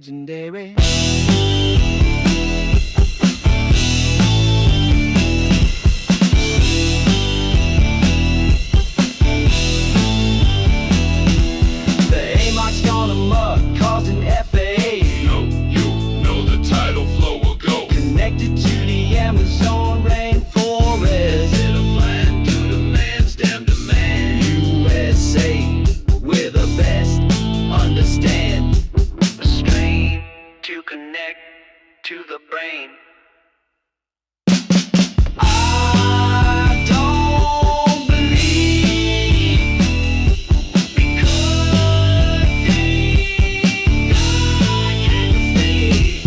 legendary. The AMOC's gone amok, causing FAA. You know the tidal flow will go. Connected to the Amazon rainforest. Is it a plan to the man's damn demand? USA, we're the best. Understand. A strain to connect to the brain. I don't believe because I can see.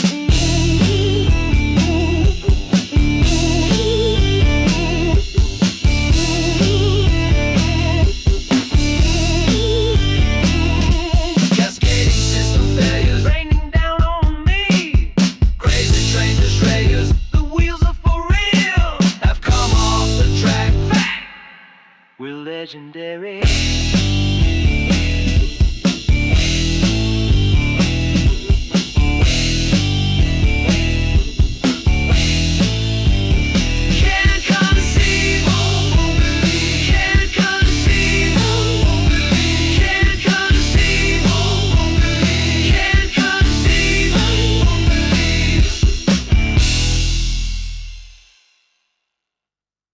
Cascading system failures raining down on me. Crazy train destroyers, the wheels are for real. Have come off the track. Fact, we're legendary.